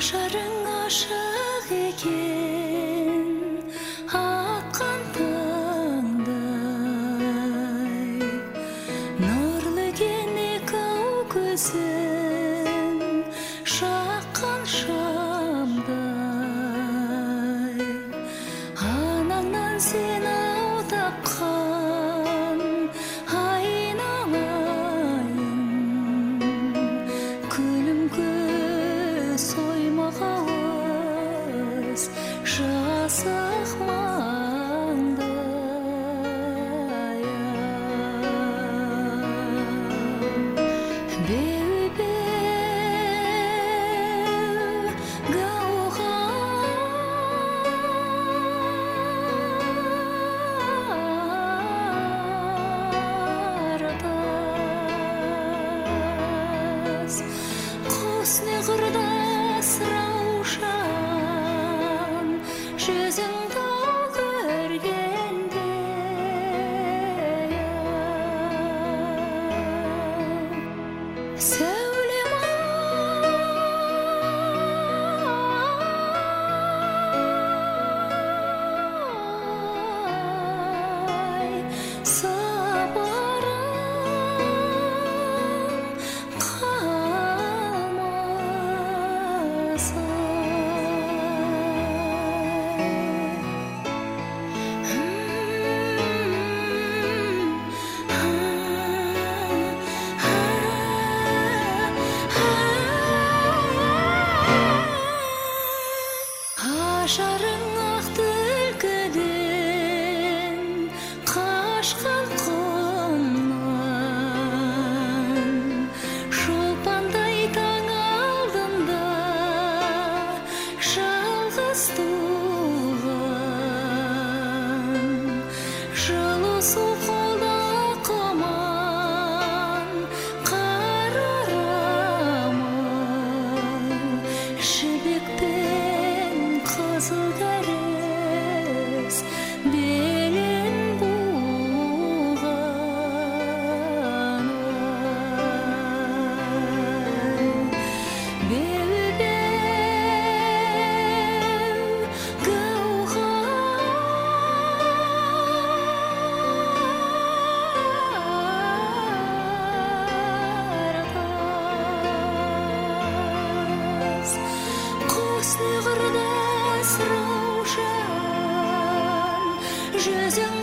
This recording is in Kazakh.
Ажарың ашық екен, атқан таңдай, нұрлы екен екі-ау көзің, шаққан шамдай. Анаңнан сен ау тапқан айналайын, күлім көз оймағауыз жасық маңдай. Беу-беу гауһартас, құс не құрдас раушан, жүзің тау көргенде. Сәулем ай, сапарым қалмаса. Ажарың ақ түлкіден қашқан құмнан, шолпандай таң алдында жалғыз туған, жылы су қолда құман қарарамын, жібекпен қызыл дәріс белін буған. Беу-беу гауһартас, құс не құрдас раушан, жүзің